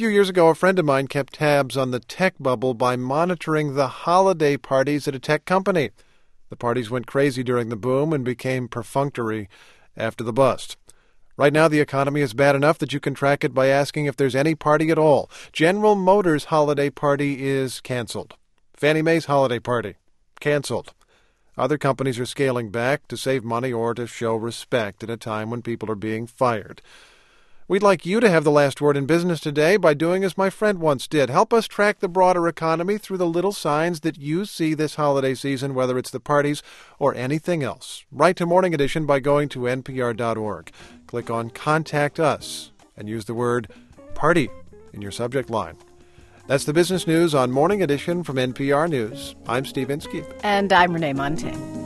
few years ago, a friend of mine kept tabs on the tech bubble by monitoring the holiday parties at a tech company. The parties went crazy during the boom and became perfunctory after the bust. Right now, the economy is bad enough that you can track it by asking if there's any party at all. General Motors' holiday party is canceled. Fannie Mae's holiday party, canceled. Other companies are scaling back to save money or to show respect at a time when people are being fired. We'd like you to have the last word in business today by doing as my friend once did. Help us track the broader economy through the little signs that you see this holiday season, whether it's the parties or anything else. Write to Morning Edition by going to npr.org. Click on Contact Us and use the word party in your subject line. That's the business news on Morning Edition from NPR News. I'm Steve Inskeep. And I'm Renee Montagne.